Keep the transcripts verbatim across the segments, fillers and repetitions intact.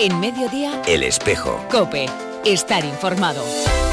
En Mediodía, El Espejo. COPE. Estar informado.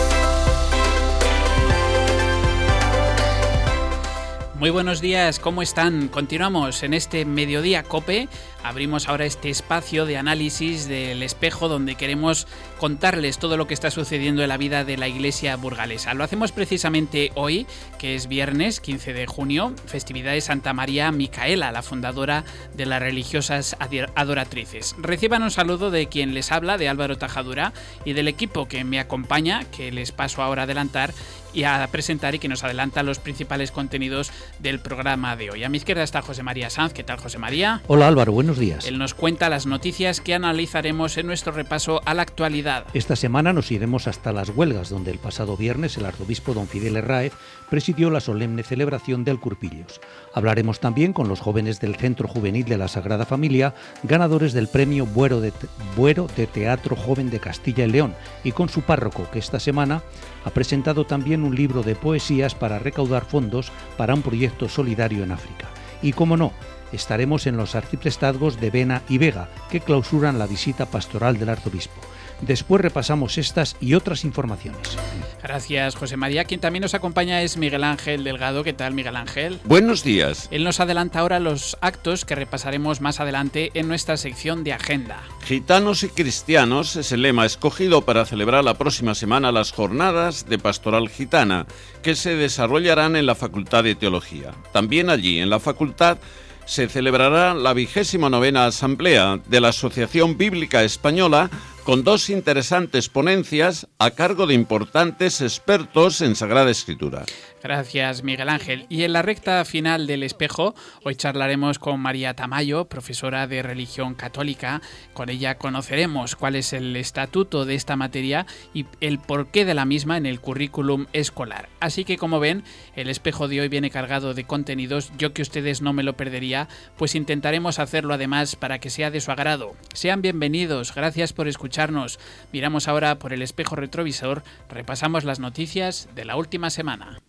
Muy buenos días, ¿cómo están? Continuamos en este Mediodía COPE. Abrimos ahora este espacio de análisis del Espejo donde queremos contarles todo lo que está sucediendo en la vida de la Iglesia burgalesa. Lo hacemos precisamente hoy, que es viernes quince de junio, festividad de Santa María Micaela, la fundadora de las religiosas adoratrices. Reciban un saludo de quien les habla, de Álvaro Tajadura, y del equipo que me acompaña, que les paso ahora a adelantar y a presentar y que nos adelanta los principales contenidos del programa de hoy. A mi izquierda está José María Sanz. ¿Qué tal, José María? Hola, Álvaro, buenos días. Él nos cuenta las noticias que analizaremos en nuestro repaso a la actualidad. Esta semana nos iremos hasta Las Huelgas, donde el pasado viernes el arzobispo don Fidel Herráez presidió la solemne celebración del Curpillos. Hablaremos también con los jóvenes del Centro Juvenil de la Sagrada Familia, ganadores del premio Buero de, Buero de Teatro Joven de Castilla y León, y con su párroco, que esta semana ha presentado también un libro de poesías para recaudar fondos para un proyecto solidario en África. Y como no, estaremos en los arciprestazgos de Vena y Vega, que clausuran la visita pastoral del arzobispo. Después repasamos estas y otras informaciones. Gracias, José María. Quien también nos acompaña es Miguel Ángel Delgado. ¿Qué tal, Miguel Ángel? Buenos días. Él nos adelanta ahora los actos que repasaremos más adelante en nuestra sección de agenda. Gitanos y cristianos es el lema escogido para celebrar la próxima semana las jornadas de Pastoral Gitana, que se desarrollarán en la Facultad de Teología. También allí, en la facultad, se celebrará la vigésima novena asamblea de la Asociación Bíblica Española, con dos interesantes ponencias a cargo de importantes expertos en Sagrada Escritura. Gracias, Miguel Ángel. Y en la recta final del Espejo, hoy charlaremos con María Tamayo, profesora de Religión Católica. Con ella conoceremos cuál es el estatuto de esta materia y el porqué de la misma en el currículum escolar. Así que, como ven, el Espejo de hoy viene cargado de contenidos. Yo que ustedes no me lo perdería, pues intentaremos hacerlo además para que sea de su agrado. Sean bienvenidos, gracias por escuchar. Miramos ahora por el espejo retrovisor, repasamos las noticias de la última semana.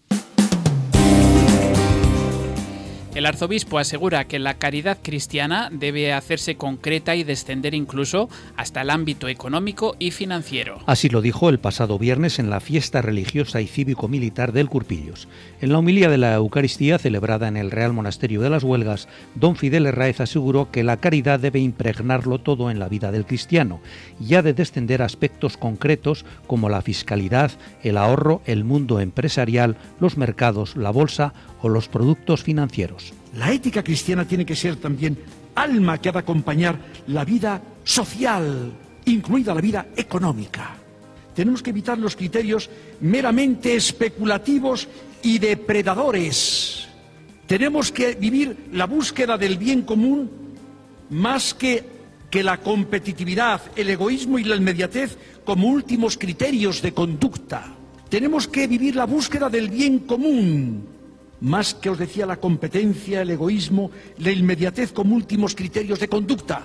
El arzobispo asegura que la caridad cristiana debe hacerse concreta y descender incluso hasta el ámbito económico y financiero. Así lo dijo el pasado viernes en la fiesta religiosa y cívico-militar del Curpillos. En la homilía de la Eucaristía celebrada en el Real Monasterio de Las Huelgas, don Fidel Herráez aseguró que la caridad debe impregnarlo todo en la vida del cristiano y ha de descender a aspectos concretos como la fiscalidad, el ahorro, el mundo empresarial, los mercados, la bolsa o los productos financieros. La ética cristiana tiene que ser también alma que ha de acompañar la vida social, incluida la vida económica. Tenemos que evitar los criterios meramente especulativos y depredadores. Tenemos que vivir la búsqueda del bien común más que, que la competitividad, el egoísmo y la inmediatez como últimos criterios de conducta. Tenemos que vivir la búsqueda del bien común más que, os decía, la competencia, el egoísmo, la inmediatez como últimos criterios de conducta.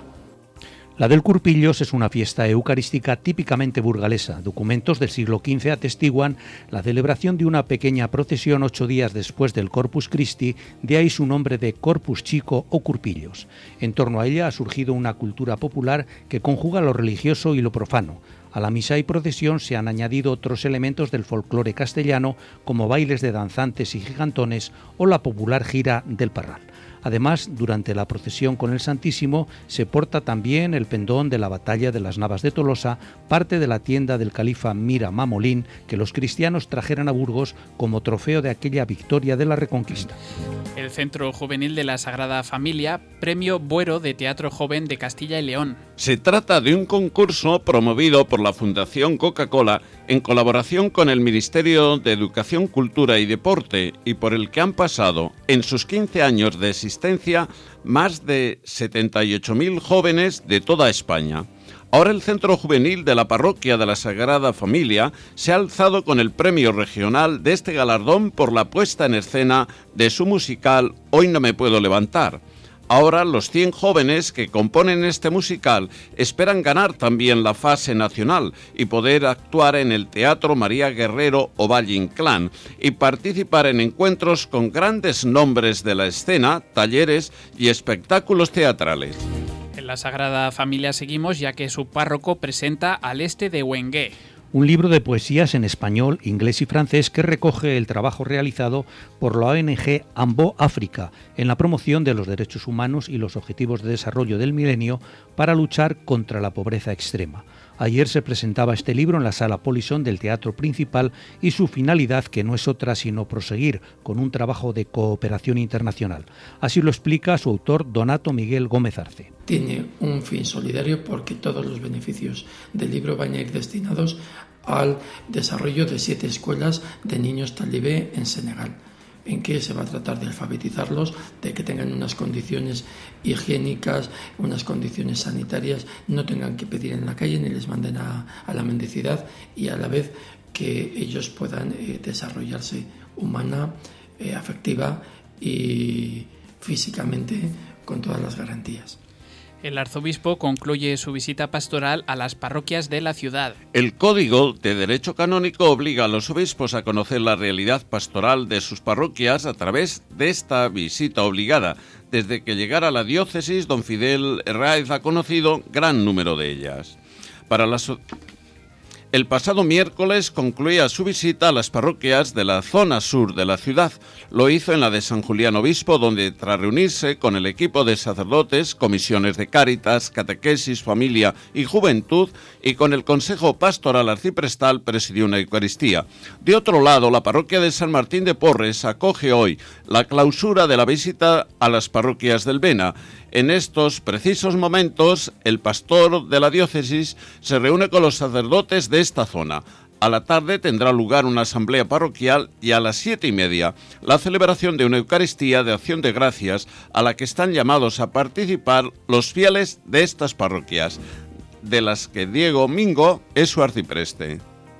La del Curpillos es una fiesta eucarística típicamente burgalesa. Documentos del siglo quince atestiguan la celebración de una pequeña procesión ocho días después del Corpus Christi, de ahí su nombre de Corpus Chico o Curpillos. En torno a ella ha surgido una cultura popular que conjuga lo religioso y lo profano. A la misa y procesión se han añadido otros elementos del folclore castellano, como bailes de danzantes y gigantones o la popular gira del Parral. Además, durante la procesión con el Santísimo se porta también el pendón de la batalla de las Navas de Tolosa, parte de la tienda del califa Mira Mamolín, que los cristianos trajeran a Burgos como trofeo de aquella victoria de la Reconquista. El Centro Juvenil de la Sagrada Familia, premio Buero de Teatro Joven de Castilla y León. Se trata de un concurso promovido por la Fundación Coca-Cola en colaboración con el Ministerio de Educación, Cultura y Deporte y por el que han pasado, en sus quince años de existencia, más de setenta y ocho mil jóvenes de toda España. Ahora el Centro Juvenil de la Parroquia de la Sagrada Familia se ha alzado con el premio regional de este galardón por la puesta en escena de su musical Hoy no me puedo levantar. Ahora los cien jóvenes que componen este musical esperan ganar también la fase nacional y poder actuar en el Teatro María Guerrero o Valle Inclán y participar en encuentros con grandes nombres de la escena, talleres y espectáculos teatrales. El En la Sagrada Familia seguimos, ya que su párroco presenta Al este de Wengué. Un libro de poesías en español, inglés y francés que recoge el trabajo realizado por la O N G Ambo África en la promoción de los derechos humanos y los objetivos de desarrollo del milenio para luchar contra la pobreza extrema. Ayer se presentaba este libro en la Sala Polison del Teatro Principal y su finalidad que no es otra sino proseguir con un trabajo de cooperación internacional. Así lo explica su autor Donato Miguel Gómez Arce. Tiene un fin solidario porque todos los beneficios del libro van a ir destinados al desarrollo de siete escuelas de niños talibé en Senegal, en que se va a tratar de alfabetizarlos, de que tengan unas condiciones higiénicas, unas condiciones sanitarias, no tengan que pedir en la calle ni les manden a, a la mendicidad, y a la vez que ellos puedan eh, desarrollarse humana, eh, afectiva y físicamente con todas las garantías. El arzobispo concluye su visita pastoral a las parroquias de la ciudad. El Código de Derecho Canónico obliga a los obispos a conocer la realidad pastoral de sus parroquias a través de esta visita obligada. Desde que llegara a la diócesis, don Fidel Herráez ha conocido gran número de ellas. Para la so- El pasado miércoles concluía su visita a las parroquias de la zona sur de la ciudad. Lo hizo en la de San Julián Obispo, donde tras reunirse con el equipo de sacerdotes, comisiones de Cáritas, catequesis, familia y juventud, y con el Consejo Pastoral Arciprestal, presidió una Eucaristía. De otro lado, la parroquia de San Martín de Porres acoge hoy la clausura de la visita a las parroquias del Bena. En estos precisos momentos, el pastor de la diócesis se reúne con los sacerdotes de esta zona. A la tarde tendrá lugar una asamblea parroquial y a las siete y media la celebración de una Eucaristía de acción de gracias a la que están llamados a participar los fieles de estas parroquias, de las que Diego Mingo es su arcipreste.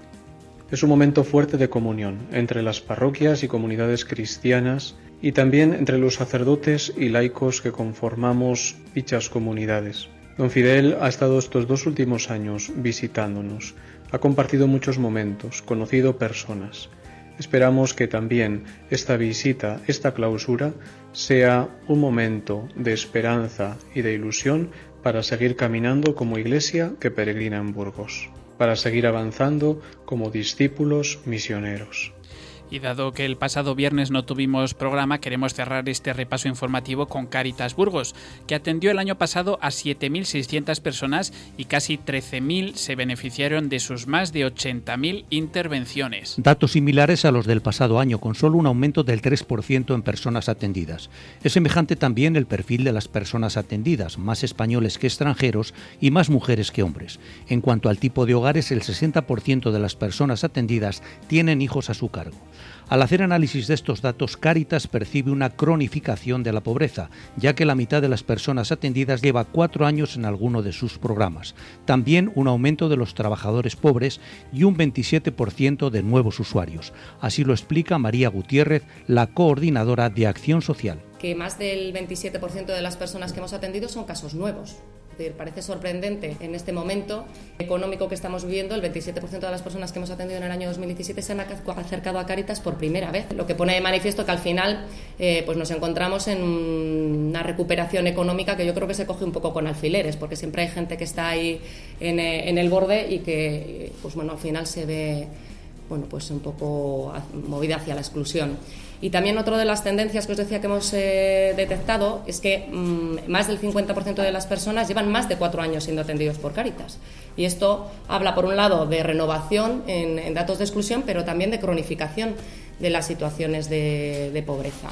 Es un momento fuerte de comunión entre las parroquias y comunidades cristianas y también entre los sacerdotes y laicos que conformamos dichas comunidades. Don Fidel ha estado estos dos últimos años visitándonos, ha compartido muchos momentos, conocido personas. Esperamos que también esta visita, esta clausura, sea un momento de esperanza y de ilusión para seguir caminando como iglesia que peregrina en Burgos, para seguir avanzando como discípulos misioneros. Y dado que el pasado viernes no tuvimos programa, queremos cerrar este repaso informativo con Cáritas Burgos, que atendió el año pasado a siete mil seiscientas personas y casi trece mil se beneficiaron de sus más de ochenta mil intervenciones. Datos similares a los del pasado año, con solo un aumento del tres por ciento en personas atendidas. Es semejante también el perfil de las personas atendidas, más españoles que extranjeros y más mujeres que hombres. En cuanto al tipo de hogares, el sesenta por ciento de las personas atendidas tienen hijos a su cargo. Al hacer análisis de estos datos, Cáritas percibe una cronificación de la pobreza, ya que la mitad de las personas atendidas lleva cuatro años en alguno de sus programas. También un aumento de los trabajadores pobres y un veintisiete por ciento de nuevos usuarios. Así lo explica María Gutiérrez, la coordinadora de Acción Social. Que más del veintisiete por ciento de las personas que hemos atendido son casos nuevos. Es decir, parece sorprendente en este momento económico que estamos viviendo, el veintisiete por ciento de las personas que hemos atendido en el año dos mil diecisiete se han acercado a Cáritas por primera vez, lo que pone de manifiesto que al final eh, pues nos encontramos en una recuperación económica que yo creo que se coge un poco con alfileres, porque siempre hay gente que está ahí en, en el borde y que pues bueno, al final se ve bueno, pues un poco movida hacia la exclusión. Y también otra de las tendencias que os decía que hemos eh, detectado es que mmm, más del cincuenta por ciento de las personas llevan más de cuatro años siendo atendidos por Cáritas. Y esto habla, por un lado, de renovación en, en datos de exclusión, pero también de cronificación de las situaciones de, de pobreza.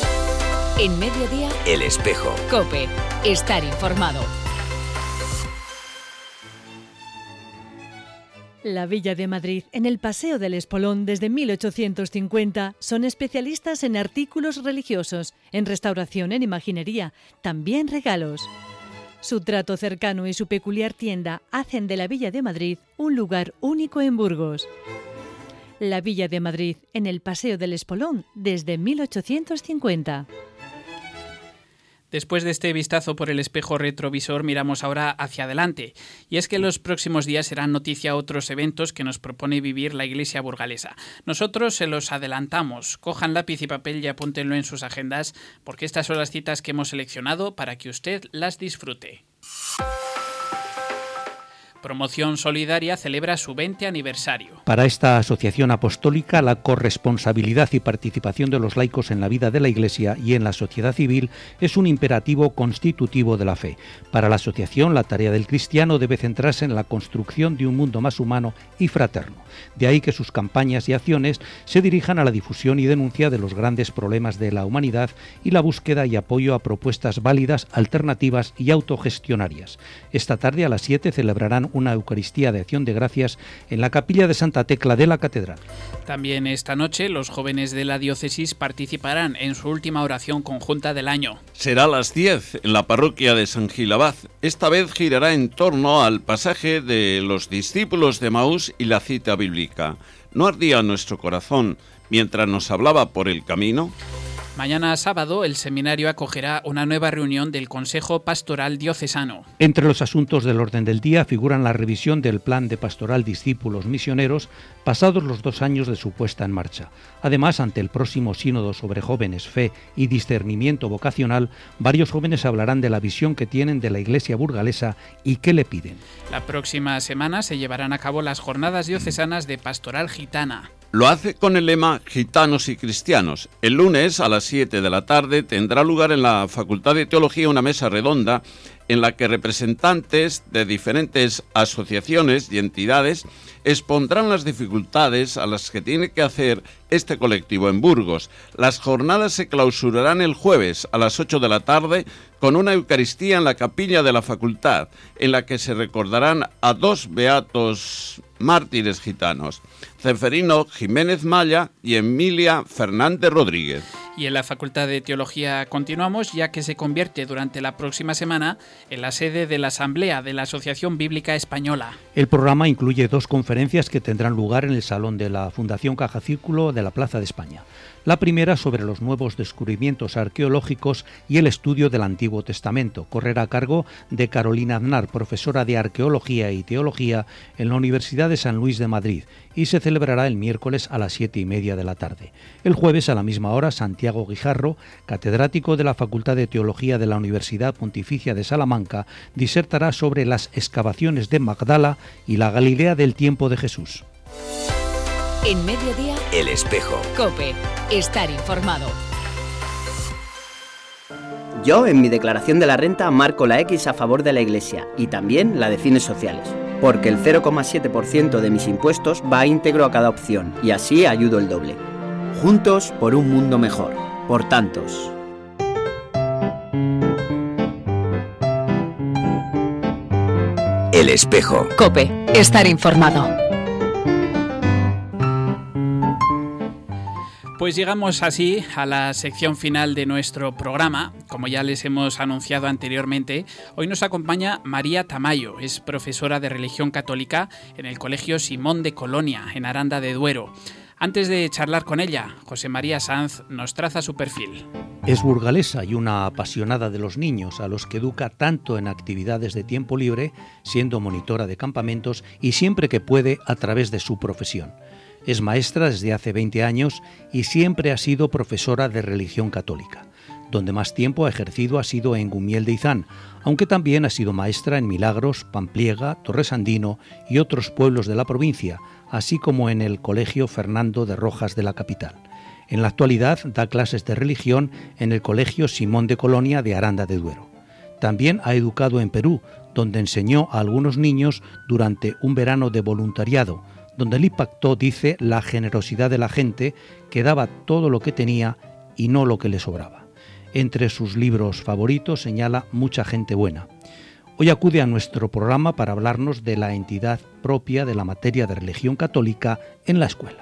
En Mediodía, El Espejo. COPE. Estar informado. La Villa de Madrid, en el Paseo del Espolón desde mil ochocientos cincuenta, son especialistas en artículos religiosos, en restauración, en imaginería, también regalos. Su trato cercano y su peculiar tienda hacen de la Villa de Madrid un lugar único en Burgos. La Villa de Madrid, en el Paseo del Espolón desde mil ochocientos cincuenta. Después de este vistazo por el espejo retrovisor, miramos ahora hacia adelante. Y es que en los próximos días serán noticia otros eventos que nos propone vivir la Iglesia burgalesa. Nosotros se los adelantamos. Cojan lápiz y papel y apúntenlo en sus agendas, porque estas son las citas que hemos seleccionado para que usted las disfrute. Promoción Solidaria celebra su veinte aniversario. Para esta asociación apostólica, la corresponsabilidad y participación de los laicos en la vida de la Iglesia y en la sociedad civil es un imperativo constitutivo de la fe. Para la asociación, la tarea del cristiano debe centrarse en la construcción de un mundo más humano y fraterno. De ahí que sus campañas y acciones se dirijan a la difusión y denuncia de los grandes problemas de la humanidad y la búsqueda y apoyo a propuestas válidas, alternativas y autogestionarias. Esta tarde a las siete celebrarán una Eucaristía de Acción de Gracias en la capilla de Santa Tecla de la Catedral. También esta noche los jóvenes de la diócesis participarán en su última oración conjunta del año. Será a las diez en la parroquia de San Gil Abad. Esta vez girará en torno al pasaje de los discípulos de Emaús y la cita bíblica. ¿No ardía nuestro corazón mientras nos hablaba por el camino? Mañana sábado el seminario acogerá una nueva reunión del Consejo Pastoral Diocesano. Entre los asuntos del orden del día figuran la revisión del Plan de Pastoral Discípulos Misioneros pasados los dos años de su puesta en marcha. Además, ante el próximo sínodo sobre jóvenes, fe y discernimiento vocacional, varios jóvenes hablarán de la visión que tienen de la Iglesia burgalesa y qué le piden. La próxima semana se llevarán a cabo las jornadas diocesanas de Pastoral Gitana. Lo hace con el lema Gitanos y Cristianos. El lunes a las siete de la tarde tendrá lugar en la Facultad de Teología una mesa redonda en la que representantes de diferentes asociaciones y entidades expondrán las dificultades a las que tiene que hacer este colectivo en Burgos. Las jornadas se clausurarán el jueves a las ocho de la tarde con una Eucaristía en la capilla de la facultad, en la que se recordarán a dos beatos mártires gitanos, Ceferino Jiménez Maya y Emilia Fernández Rodríguez. Y en la Facultad de Teología continuamos, ya que se convierte durante la próxima semana en la sede de la Asamblea de la Asociación Bíblica Española. El programa incluye dos conferencias que tendrán lugar en el Salón de la Fundación Caja Círculo de la Plaza de España. La primera sobre los nuevos descubrimientos arqueológicos y el estudio del Antiguo Testamento. Correrá a cargo de Carolina Aznar, profesora de Arqueología y Teología en la Universidad de San Luis de Madrid, y se celebrará el miércoles a las siete y media de la tarde. El jueves a la misma hora, Santiago Guijarro, catedrático de la Facultad de Teología de la Universidad Pontificia de Salamanca, disertará sobre las excavaciones de Magdala y la Galilea del tiempo de Jesús. En Mediodía, El Espejo. COPE. Estar informado. Yo, en mi declaración de la renta, marco la X a favor de la Iglesia y también la de fines sociales, porque el cero coma siete por ciento de mis impuestos va íntegro a cada opción y así ayudo el doble. Juntos por un mundo mejor. Por tantos. El Espejo. COPE. Estar informado. Pues llegamos así a la sección final de nuestro programa. Como ya les hemos anunciado anteriormente, hoy nos acompaña María Tamayo. Es profesora de religión católica en el Colegio Simón de Colonia, en Aranda de Duero. Antes de charlar con ella, José María Sanz nos traza su perfil. Es burgalesa y una apasionada de los niños, a los que educa tanto en actividades de tiempo libre, siendo monitora de campamentos y siempre que puede a través de su profesión. Es maestra desde hace veinte años y siempre ha sido profesora de religión católica. Donde más tiempo ha ejercido ha sido en Gumiel de Izán, aunque también ha sido maestra en Milagros, Pampliega, Torresandino y otros pueblos de la provincia, así como en el Colegio Fernando de Rojas de la capital. En la actualidad da clases de religión en el Colegio Simón de Colonia de Aranda de Duero. También ha educado en Perú, donde enseñó a algunos niños durante un verano de voluntariado, donde le impactó, dice, la generosidad de la gente que daba todo lo que tenía y no lo que le sobraba. Entre sus libros favoritos señala Mucha gente buena. Hoy acude a nuestro programa para hablarnos de la entidad propia de la materia de religión católica en la escuela.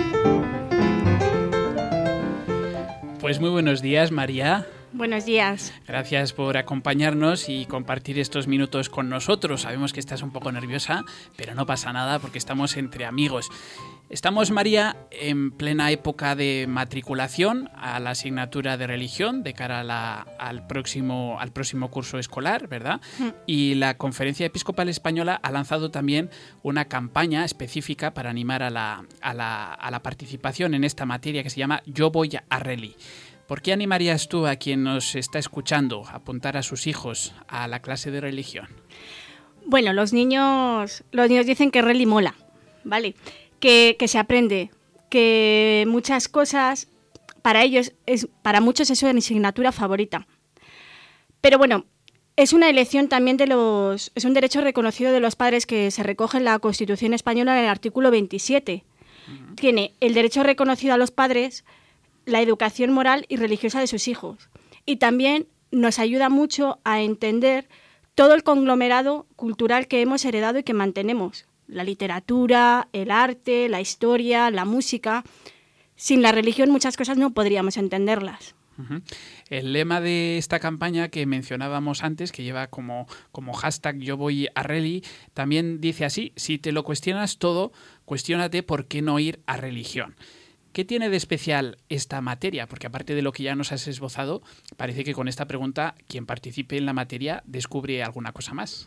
Pues muy buenos días, María. Buenos días. Gracias por acompañarnos y compartir estos minutos con nosotros. Sabemos que estás un poco nerviosa, pero no pasa nada porque estamos entre amigos. Estamos, María, en plena época de matriculación a la asignatura de religión de cara a la, al, próximo, al próximo curso escolar, ¿verdad? Mm. Y la Conferencia Episcopal Española ha lanzado también una campaña específica para animar a la, a la, a la participación en esta materia que se llama Yo voy a Reli. ¿Por qué animarías tú a quien nos está escuchando a apuntar a sus hijos a la clase de religión? Bueno, los niños, los niños dicen que reli mola, ¿vale? Que, que se aprende, que muchas cosas, para ellos, es, para muchos es su asignatura favorita. Pero bueno, es una elección también de los, es un derecho reconocido de los padres que se recoge en la Constitución española en el artículo veintisiete. Uh-huh. Tiene el derecho reconocido a los padres la educación moral y religiosa de sus hijos. Y también nos ayuda mucho a entender todo el conglomerado cultural que hemos heredado y que mantenemos. La literatura, el arte, la historia, la música. Sin la religión muchas cosas no podríamos entenderlas. Uh-huh. El lema de esta campaña que mencionábamos antes, que lleva como, como hashtag Yo voy a Reli, también dice así: si te lo cuestionas todo, cuestiónate por qué no ir a religión. ¿Qué tiene de especial esta materia? Porque aparte de lo que ya nos has esbozado, parece que con esta pregunta quien participe en la materia descubre alguna cosa más.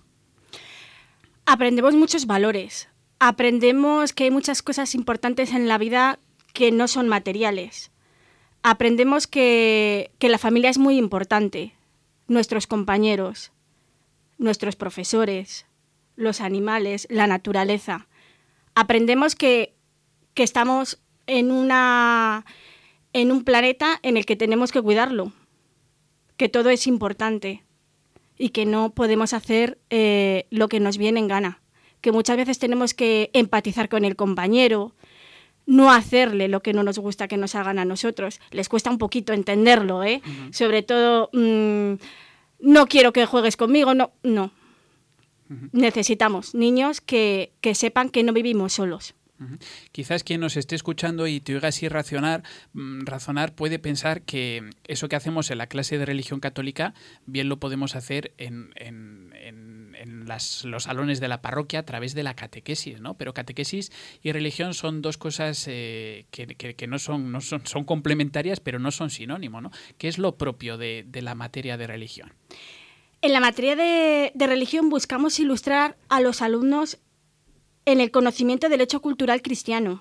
Aprendemos muchos valores. Aprendemos que hay muchas cosas importantes en la vida que no son materiales. Aprendemos que, que la familia es muy importante. Nuestros compañeros, nuestros profesores, los animales, la naturaleza. Aprendemos que, que estamos en una en un planeta en el que tenemos que cuidarlo, que todo es importante y que no podemos hacer eh, lo que nos viene en gana, que muchas veces tenemos que empatizar con el compañero, no hacerle lo que no nos gusta que nos hagan a nosotros. Les cuesta un poquito entenderlo, ¿eh? Uh-huh. Sobre todo, mmm, no quiero que juegues conmigo, no, no. Uh-huh. Necesitamos niños que, que sepan que no vivimos solos. Uh-huh. Quizás quien nos esté escuchando y te oiga así razonar, razonar puede pensar que eso que hacemos en la clase de religión católica bien lo podemos hacer en, en, en, en las, los salones de la parroquia a través de la catequesis, ¿no? Pero catequesis y religión son dos cosas eh, que, que, que no son, no son, son complementarias, pero no son sinónimo, ¿no? ¿Qué es lo propio de, de la materia de religión? En la materia de, de religión buscamos ilustrar a los alumnos en el conocimiento del hecho cultural cristiano.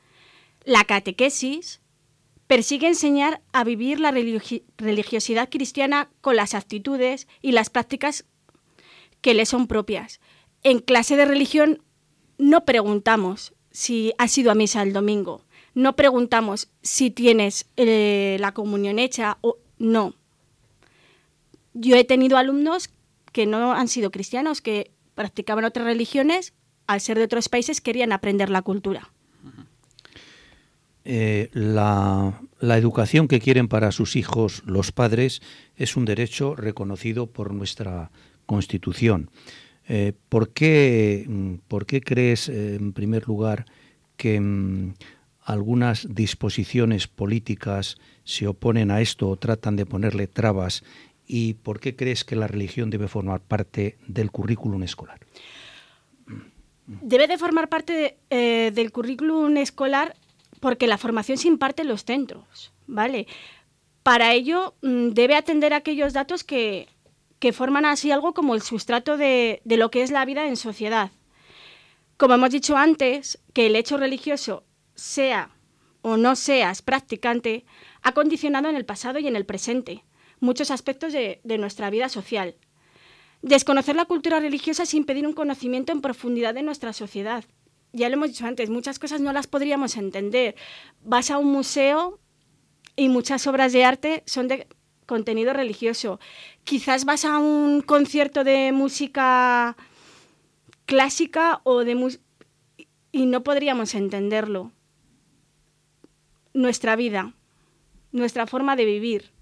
La catequesis persigue enseñar a vivir la religi- religiosidad cristiana con las actitudes y las prácticas que le son propias. En clase de religión no preguntamos si has ido a misa el domingo, no preguntamos si tienes eh, la comunión hecha o no. Yo he tenido alumnos que no han sido cristianos, que practicaban otras religiones. Al ser de otros países, querían aprender la cultura. Eh, la, la educación que quieren para sus hijos los padres es un derecho reconocido por nuestra Constitución. Eh, ¿por qué, ¿Por qué crees, eh, en primer lugar, que mm, algunas disposiciones políticas se oponen a esto o tratan de ponerle trabas? ¿Y por qué crees que la religión debe formar parte del currículum escolar? Debe de formar parte de, eh, del currículum escolar porque la formación se imparte en los centros, ¿vale? Para ello mmm, debe atender a aquellos datos que, que forman así algo como el sustrato de, de lo que es la vida en sociedad. Como hemos dicho antes, que el hecho religioso, sea o no seas practicante, ha condicionado en el pasado y en el presente muchos aspectos de, de nuestra vida social. Desconocer la cultura religiosa es impedir un conocimiento en profundidad de nuestra sociedad. Ya lo hemos dicho antes, muchas cosas no las podríamos entender. Vas a un museo y muchas obras de arte son de contenido religioso. Quizás vas a un concierto de música clásica o de mus- y no podríamos entenderlo. Nuestra vida, nuestra forma de vivir.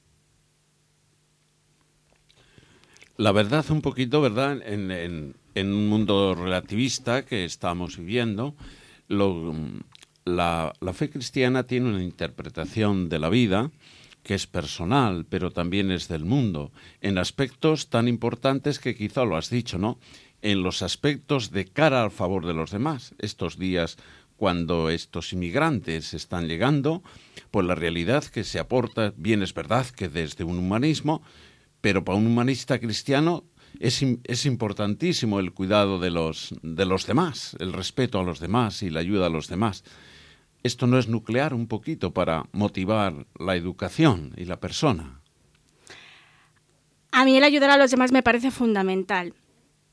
La verdad, un poquito, ¿verdad? En, en, en un mundo relativista que estamos viviendo, lo, la, la fe cristiana tiene una interpretación de la vida que es personal, pero también es del mundo, en aspectos tan importantes que quizá lo has dicho, ¿no? En los aspectos de cara al favor de los demás. Estos días, cuando estos inmigrantes están llegando, pues la realidad que se aporta, bien es verdad que desde un humanismo, pero para un humanista cristiano es, es importantísimo el cuidado de los, de los demás, el respeto a los demás y la ayuda a los demás. ¿Esto no es nuclear un poquito para motivar la educación y la persona? A mí el ayudar a los demás me parece fundamental.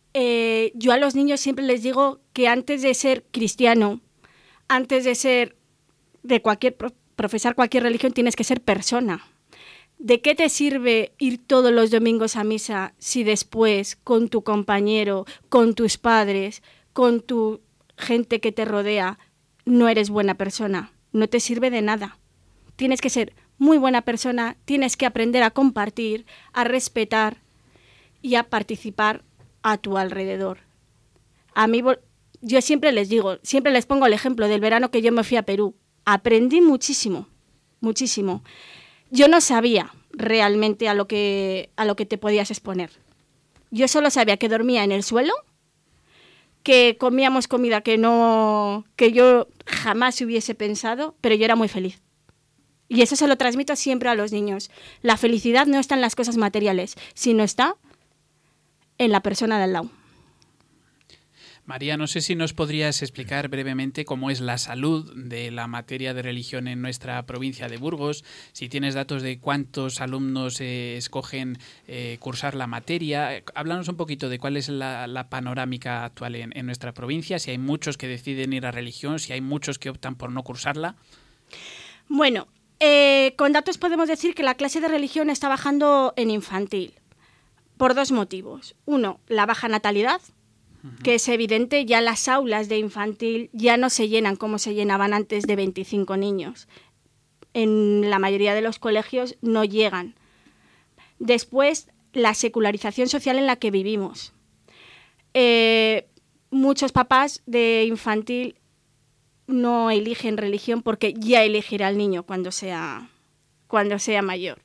eh, yo a los niños siempre les digo que antes de ser cristiano, antes de ser de cualquier profesar cualquier religión, tienes que ser persona. ¿De qué te sirve ir todos los domingos a misa si después con tu compañero, con tus padres, con tu gente que te rodea, no eres buena persona? No te sirve de nada. Tienes que ser muy buena persona, tienes que aprender a compartir, a respetar y a participar a tu alrededor. A mí, yo siempre les digo, siempre les pongo el ejemplo del verano que yo me fui a Perú. Aprendí muchísimo, muchísimo. Yo no sabía realmente a lo que, a lo que te podías exponer. Yo solo sabía que dormía en el suelo, que comíamos comida que no, que yo jamás hubiese pensado, pero yo era muy feliz. Y eso se lo transmito siempre a los niños. La felicidad no está en las cosas materiales, sino está en la persona de al lado. María, no sé si nos podrías explicar brevemente cómo es la salud de la materia de religión en nuestra provincia de Burgos, si tienes datos de cuántos alumnos eh, escogen eh, cursar la materia. Háblanos un poquito de cuál es la, la panorámica actual en, en nuestra provincia, si hay muchos que deciden ir a religión, si hay muchos que optan por no cursarla. Bueno, eh, con datos podemos decir que la clase de religión está bajando en infantil, por dos motivos. Uno, la baja natalidad, que es evidente, ya las aulas de infantil ya no se llenan como se llenaban antes de veinticinco niños. En la mayoría de los colegios no llegan. Después, la secularización social en la que vivimos. Eh, muchos papás de infantil no eligen religión porque ya elegirá el niño cuando sea, cuando sea mayor.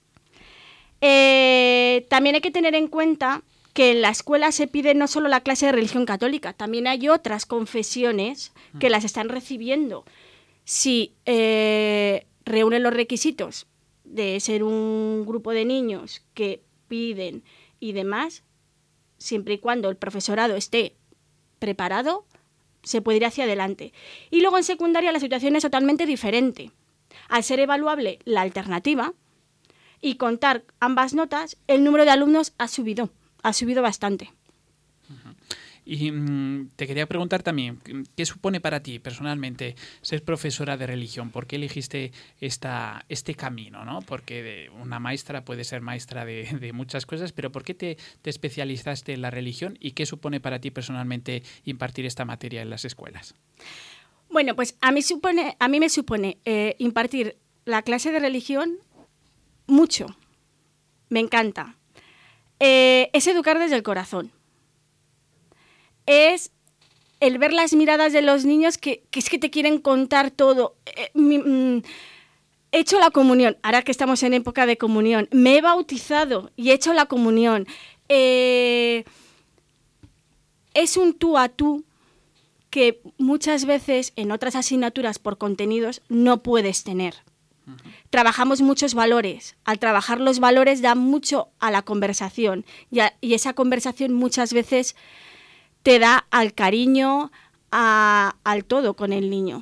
Eh, también hay que tener en cuenta que en la escuela se pide no solo la clase de religión católica, también hay otras confesiones que las están recibiendo. Si eh, reúnen los requisitos de ser un grupo de niños que piden y demás, siempre y cuando el profesorado esté preparado, se puede ir hacia adelante. Y luego en secundaria la situación es totalmente diferente. Al ser evaluable la alternativa y contar ambas notas, el número de alumnos ha subido. Ha subido bastante. Y mmm, te quería preguntar también, ¿qué supone para ti personalmente ser profesora de religión? ¿Por qué elegiste esta, este camino, ¿no? Porque de una maestra puede ser maestra de, de muchas cosas, pero ¿por qué te, te especializaste en la religión y qué supone para ti personalmente impartir esta materia en las escuelas? Bueno, pues a mí, supone, a mí me supone eh, impartir la clase de religión mucho. Me encanta. Eh, es educar desde el corazón. Es el ver las miradas de los niños que, que es que te quieren contar todo. Eh, mi, mm, he hecho la comunión, ahora que estamos en época de comunión. Me he bautizado y he hecho la comunión. Eh, es un tú a tú que muchas veces en otras asignaturas por contenidos no puedes tener. Trabajamos muchos valores. Al trabajar los valores da mucho a la conversación y, a, y esa conversación muchas veces te da al cariño, a, al todo con el niño.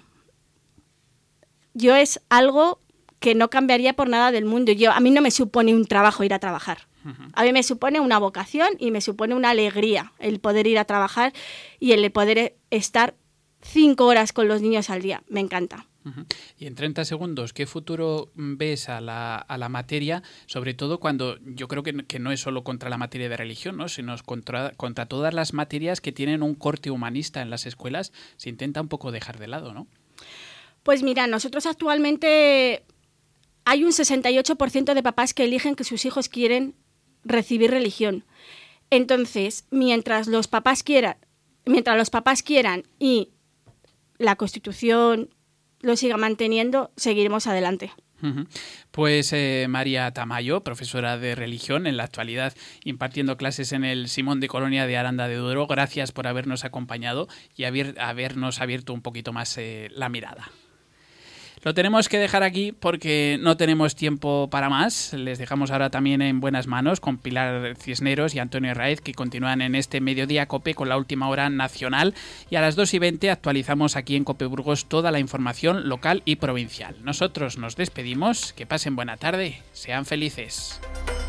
Yo es algo que no cambiaría por nada del mundo. Yo, a mí no me supone un trabajo ir a trabajar. Uh-huh. A mí me supone una vocación y me supone una alegría el poder ir a trabajar y el poder estar cinco horas con los niños al día. Me encanta. Uh-huh. Y en treinta segundos, ¿qué futuro ves a la, a la materia? Sobre todo cuando yo creo que, que no es solo contra la materia de religión, ¿no? Sino contra, contra todas las materias que tienen un corte humanista en las escuelas, se intenta un poco dejar de lado, ¿no? Pues mira, nosotros actualmente hay un sesenta y ocho por ciento de papás que eligen que sus hijos quieren recibir religión. Entonces, mientras los papás quieran, mientras los papás quieran y la Constitución lo siga manteniendo, seguiremos adelante. Pues eh, María Tamayo, profesora de religión, en la actualidad impartiendo clases en el Simón de Colonia de Aranda de Duero, gracias por habernos acompañado y haber, habernos abierto un poquito más eh, la mirada. Lo tenemos que dejar aquí porque no tenemos tiempo para más. Les dejamos ahora también en buenas manos con Pilar Cisneros y Antonio Raez, que continúan en este Mediodía COPE con la última hora nacional. Y a las dos y veinte actualizamos aquí en COPE Burgos toda la información local y provincial. Nosotros nos despedimos. Que pasen buena tarde. Sean felices.